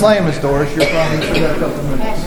slam, Miss Doris. You're probably for a couple minutes.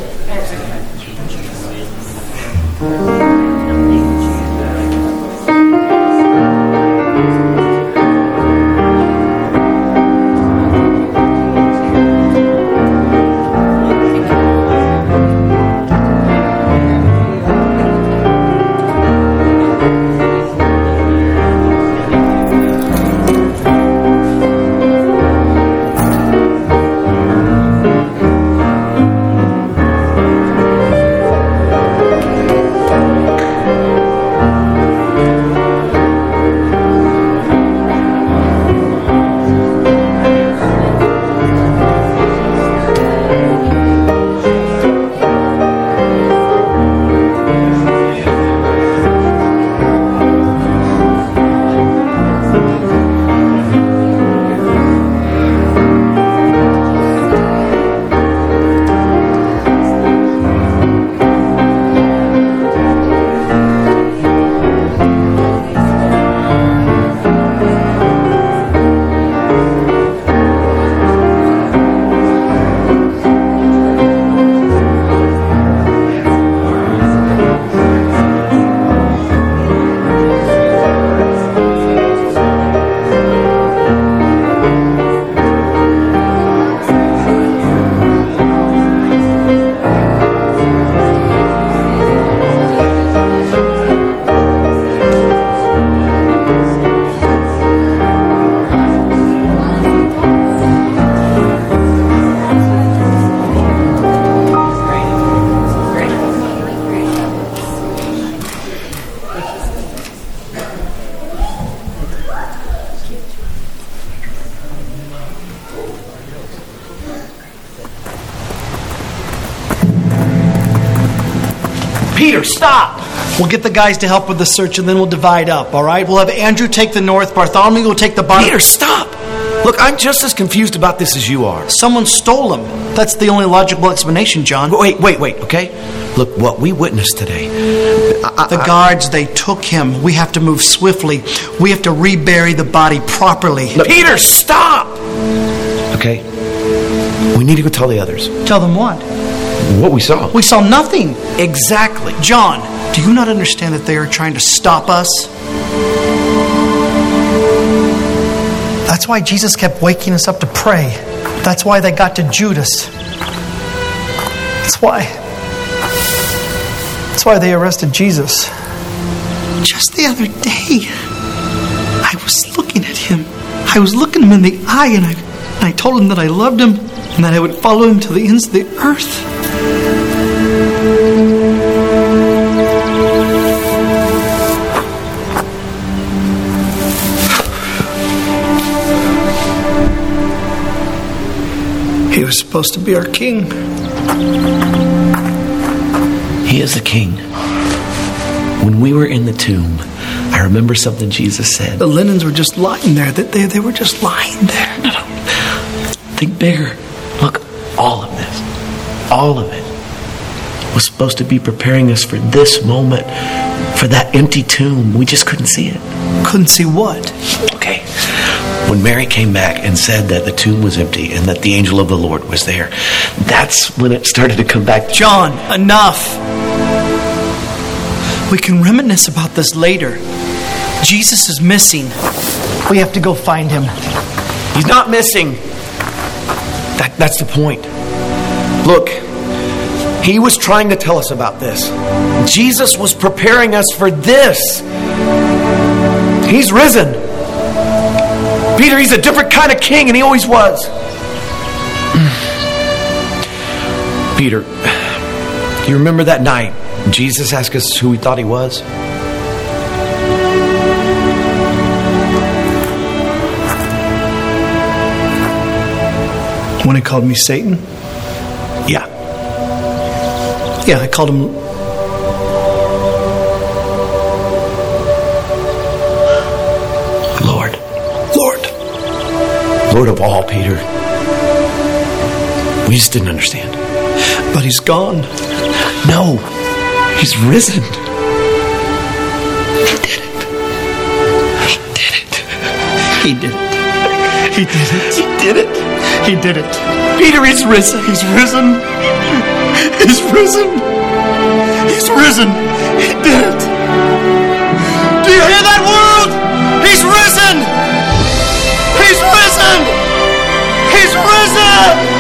Peter, stop! We'll get the guys to help with the search and then we'll divide up, all right? We'll have Andrew take the north, Bartholomew will take the bottom. Peter, stop! Look, I'm just as confused about this as you are. Someone stole them. That's the only logical explanation, John. Wait, okay? Look, what we witnessed today... The guards, they took him. We have to move swiftly. We have to rebury the body properly. Look, Peter, stop! Okay, we need to go tell the others. Tell them what? What we saw. We saw nothing. Exactly. John, do you not understand that they are trying to stop us? That's why Jesus kept waking us up to pray. That's why they got to Judas. That's why they arrested Jesus. Just the other day, I was looking at him. I was looking him in the eye and I told him that I loved him and that I would follow him to the ends of the earth. He was supposed to be our king. He is the king. When we were in the tomb, I remember something Jesus said. The linens were just lying there. They were just lying there. No. Think bigger. Look, all of it was supposed to be preparing us for this moment, for that empty tomb. We just couldn't see it. Couldn't see what? Okay. When Mary came back and said that the tomb was empty and that the angel of the Lord was there, that's when it started to come back. John, enough. We can reminisce about this later. Jesus is missing. We have to go find him. He's not missing. That's the point. Look, he was trying to tell us about this. Jesus was preparing us for this. He's risen. Peter, he's a different kind of king, and he always was. Peter, do you remember that night Jesus asked us who we thought he was? When he called me Satan? Yeah. Yeah, I called him... Lord of all, Peter. We just didn't understand. But he's gone. No, he's risen. He did it. He did it. He did it. He did it. He did it. Peter, He's risen. He's risen. He's risen. He's risen. He did it. Do you hear that, world? He's risen. He's risen. He's risen.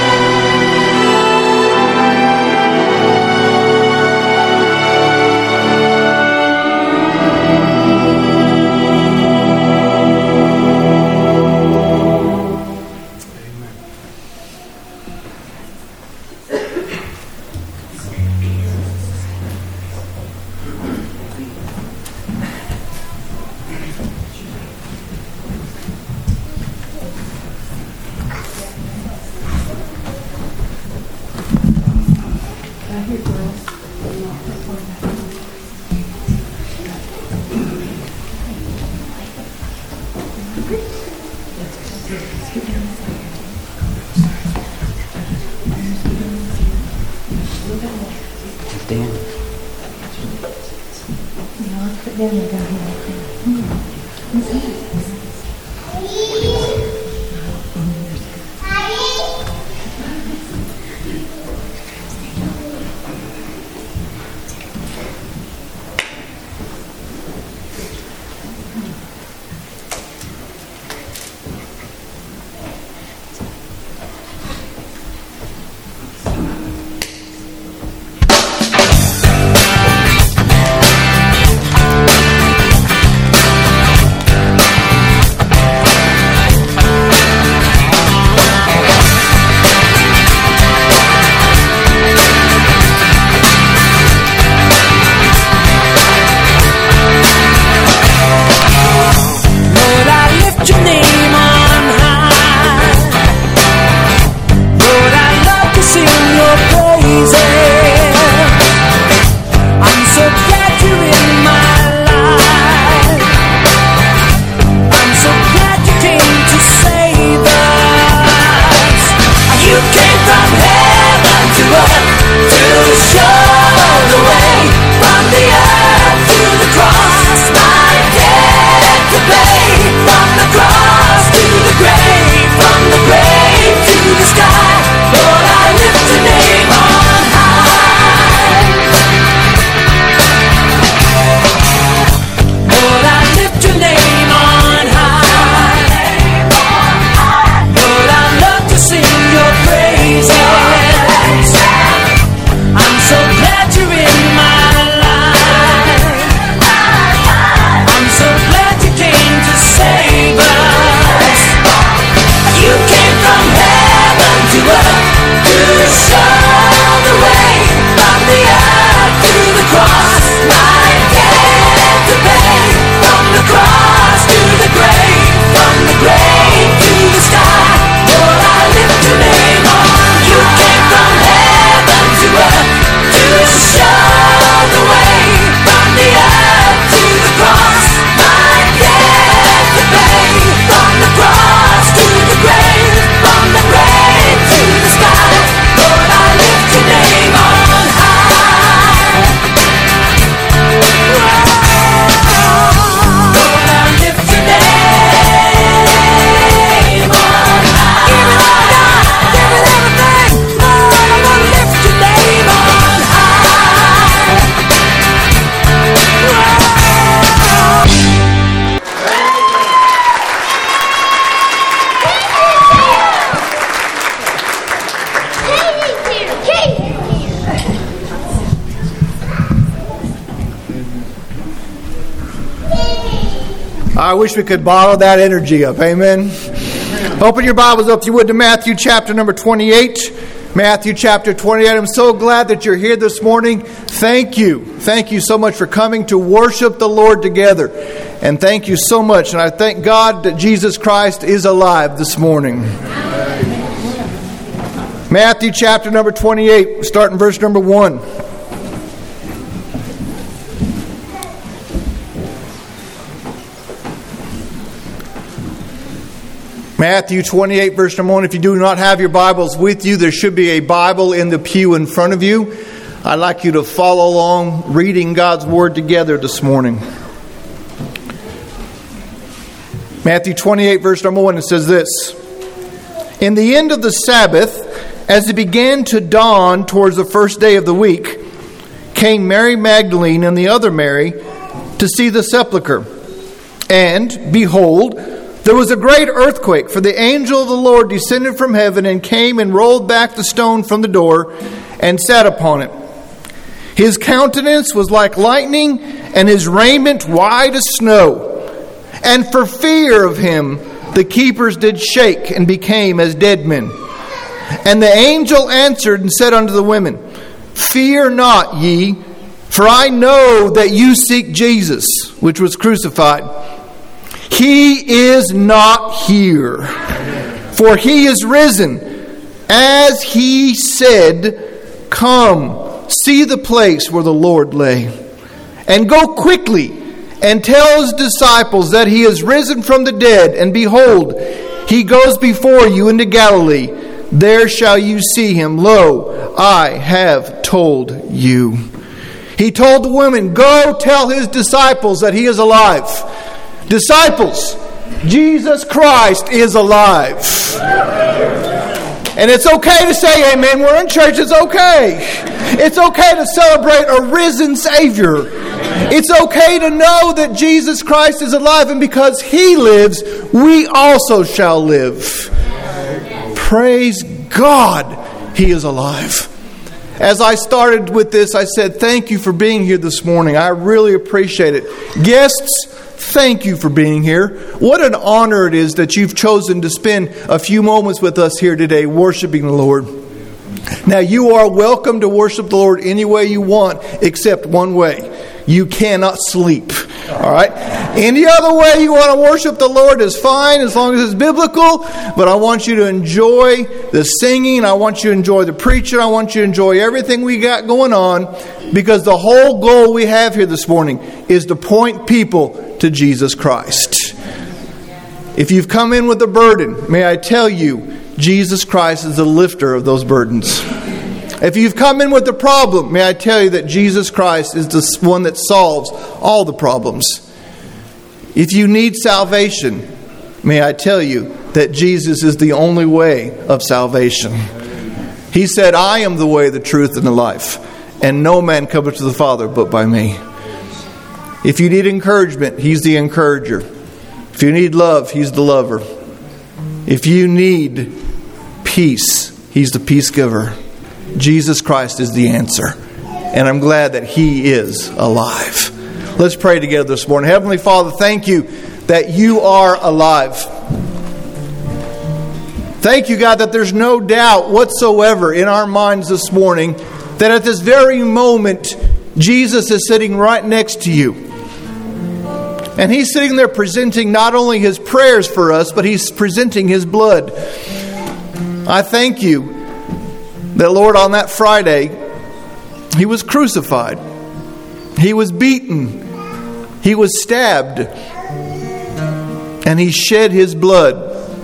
I wish we could bottle that energy up. Amen. Open your Bibles up, if you would, to Matthew chapter number 28. Matthew chapter 28. I'm so glad that you're here this morning. Thank you. Thank you so much for coming to worship the Lord together. And thank you so much. And I thank God that Jesus Christ is alive this morning. Matthew chapter number 28, starting verse number 1. Matthew 28, verse number 1. If you do not have your Bibles with you, there should be a Bible in the pew in front of you. I'd like you to follow along reading God's Word together this morning. Matthew 28, verse number 1, it says this. In the end of the Sabbath, As it began to dawn towards the first day of the week, came Mary Magdalene and the other Mary to see the sepulchre. And, behold, there was a great earthquake, for the angel of the Lord descended from heaven and came and rolled back the stone from the door and sat upon it. His countenance was like lightning, and his raiment white as snow. And for fear of him, the keepers did shake and became as dead men. And the angel answered and said unto the women, Fear not ye, for I know that you seek Jesus, which was crucified. He is not here, for he is risen, as he said. Come, see the place where the Lord lay, and go quickly and tell his disciples that he is risen from the dead, and behold, he goes before you into Galilee. There shall you see him. Lo, I have told you. He told the women, Go tell his disciples that he is alive. Disciples, Jesus Christ is alive. And it's okay to say amen. We're in church. It's okay. It's okay to celebrate a risen Savior. It's okay to know that Jesus Christ is alive, and because he lives, we also shall live. Praise God, he is alive. As I started with this, I said, thank you for being here this morning. I really appreciate it. Guests, thank you for being here. What an honor it is that you've chosen to spend a few moments with us here today worshiping the Lord. Now, you are welcome to worship the Lord any way you want, except one way. You cannot sleep. All right? Any other way you want to worship the Lord is fine, as long as it's biblical. But I want you to enjoy the singing. I want you to enjoy the preaching. I want you to enjoy everything we got going on, because the whole goal we have here this morning is to point people to Jesus Christ. If you've come in with a burden, may I tell you, Jesus Christ is the lifter of those burdens. If you've come in with a problem, may I tell you that Jesus Christ is the one that solves all the problems. If you need salvation, may I tell you that Jesus is the only way of salvation. He said, I am the way, the truth, and the life, and no man cometh to the Father but by me. If you need encouragement, he's the encourager. If you need love, he's the lover. If you need peace, he's the peace giver. Jesus Christ is the answer. And I'm glad that he is alive. Let's pray together this morning. Heavenly Father, thank you that you are alive. Thank you, God, that there's no doubt whatsoever in our minds this morning that at this very moment, Jesus is sitting right next to you. And he's sitting there presenting not only his prayers for us, but he's presenting his blood. I thank you that, Lord, on that Friday, he was crucified. He was beaten. He was stabbed. And he shed his blood.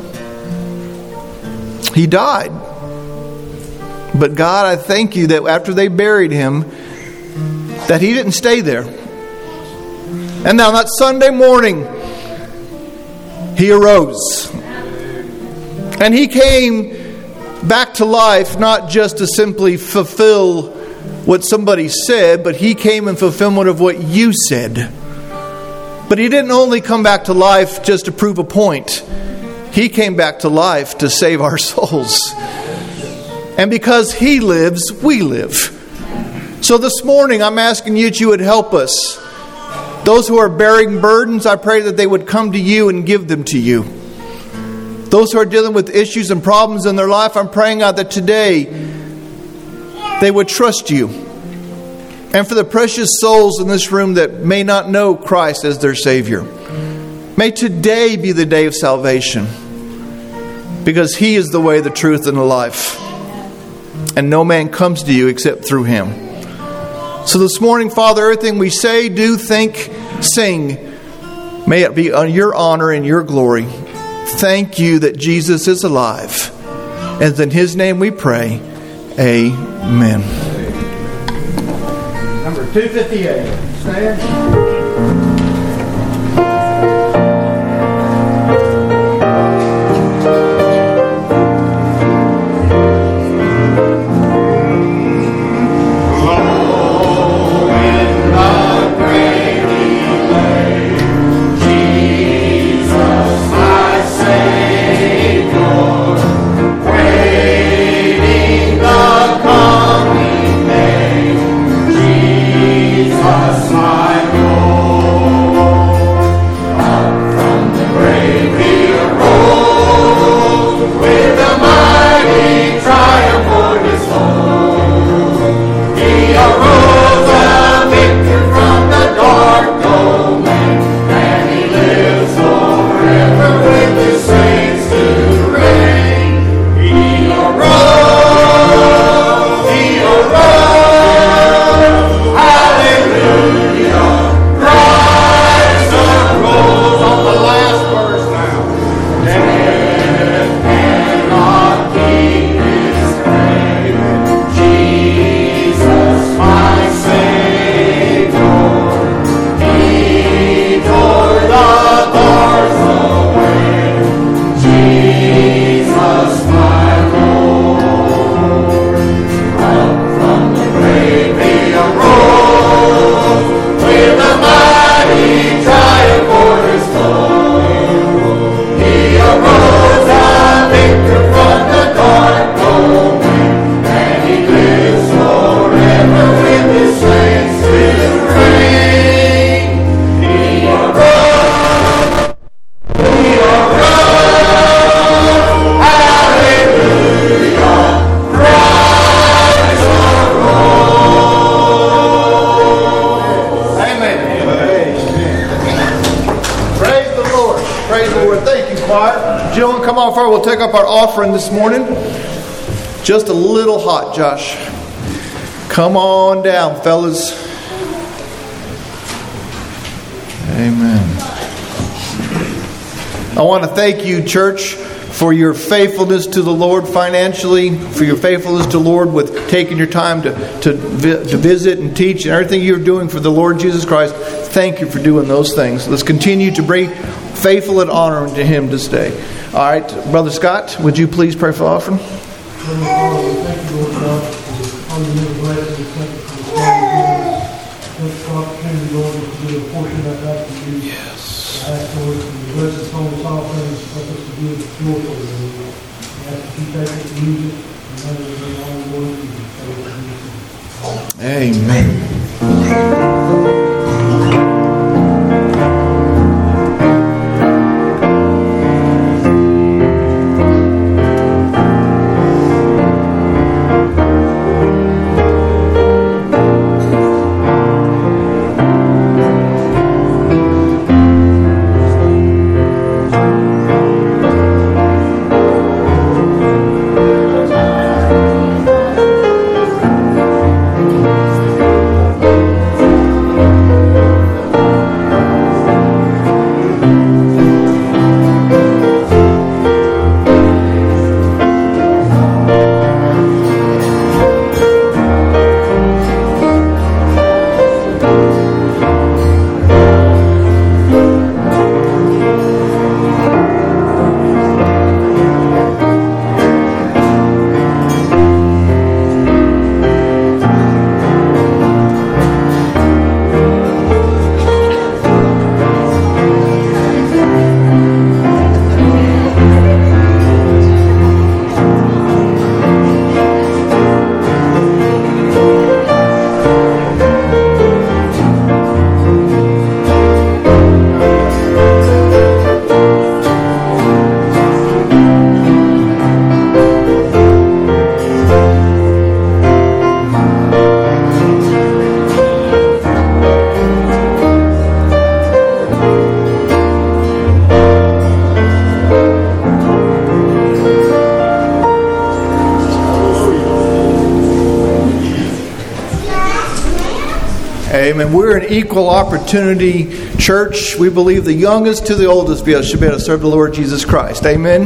He died. But God, I thank you that after they buried him, that he didn't stay there. And now that Sunday morning, he arose. And he came back to life, not just to simply fulfill what somebody said, but he came in fulfillment of what you said. But he didn't only come back to life just to prove a point. He came back to life to save our souls. And because he lives, we live. So this morning, I'm asking you that you would help us. Those who are bearing burdens, I pray that they would come to you and give them to you. Those who are dealing with issues and problems in their life, I'm praying, God, that today they would trust you. And for the precious souls in this room that may not know Christ as their Savior, may today be the day of salvation, because he is the way, the truth, and the life. And no man comes to you except through him. So this morning, Father, everything we say, do, think, sing, may it be on your honor and your glory. Thank you that Jesus is alive. And in his name we pray. Amen. Number 258. Stand. how far we'll take up our offering this morning. Just a little hot, Josh. Come on down, fellas. Amen. I want to thank you, church, for your faithfulness to the Lord financially, for your faithfulness to the Lord with taking your time to visit and teach and everything you're doing for the Lord Jesus Christ. Thank you for doing those things. Let's continue to bring faithful and honor to Him this day. All right, Brother Scott, would you please pray for the offering? Thank you, Lord God, for all your blessings. Thank you for the time. Thank you for the opportunity, Lord, to do a portion of that to you. Yes. I ask, Lord, for your blessings on this offering. Help us to do it joyfully, Lord. I ask that you take it and use it. And let it bring all the Lord to you. Amen. Amen. We're an equal opportunity church. We believe the youngest to the oldest should be able to serve the Lord Jesus Christ. Amen.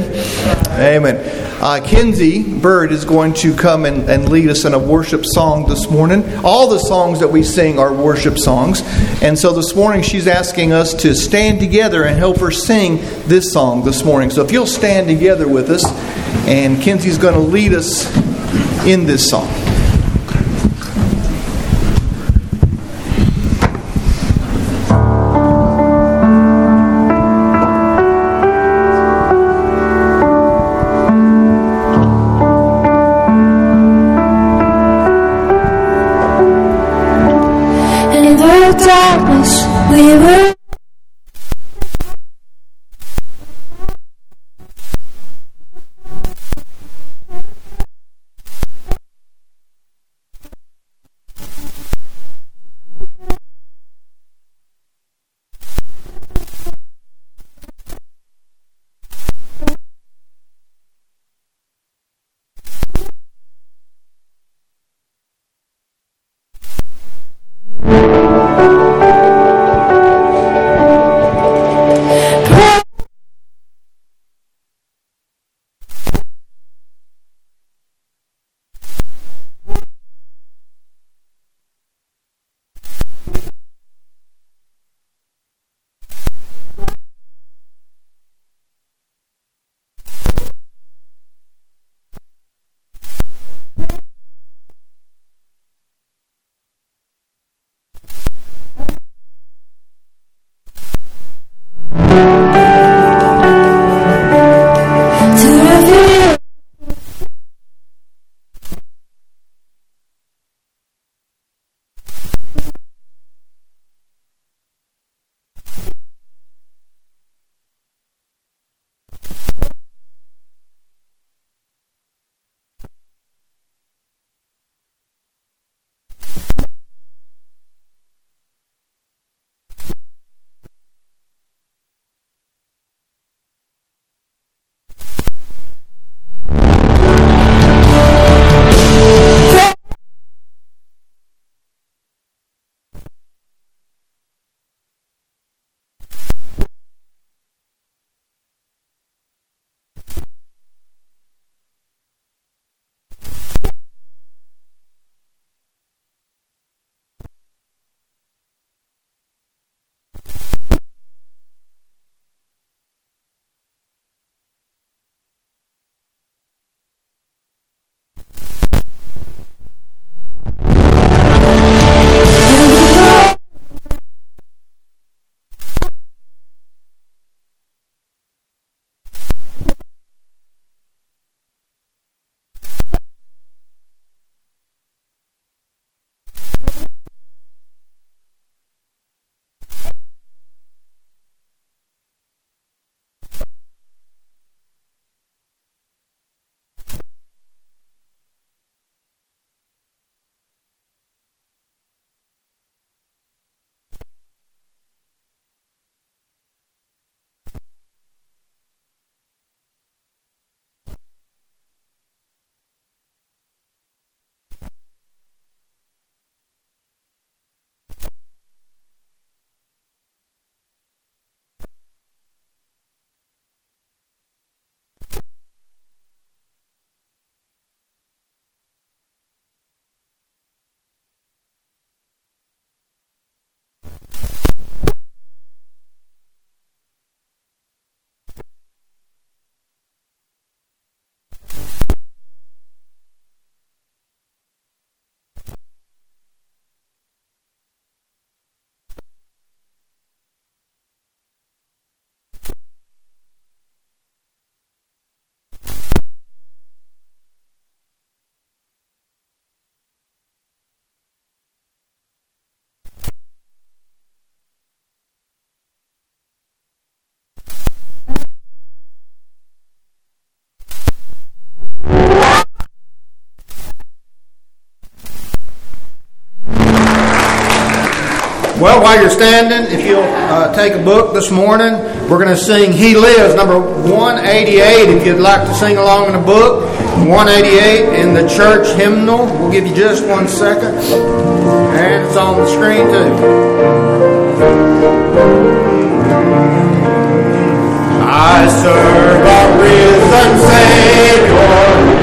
Amen. Kinsey Bird is going to come and lead us in a worship song this morning. All the songs that we sing are worship songs. And so this morning she's asking us to stand together and help her sing this song this morning. So if you'll stand together with us, and Kinsey's going to lead us in this song. Darkness, we were Well, while you're standing, if you'll take a book this morning, we're going to sing He Lives, number 188, if you'd like to sing along in the book. 188 in the church hymnal. We'll give you just 1 second. And it's on the screen too. I serve a risen Savior.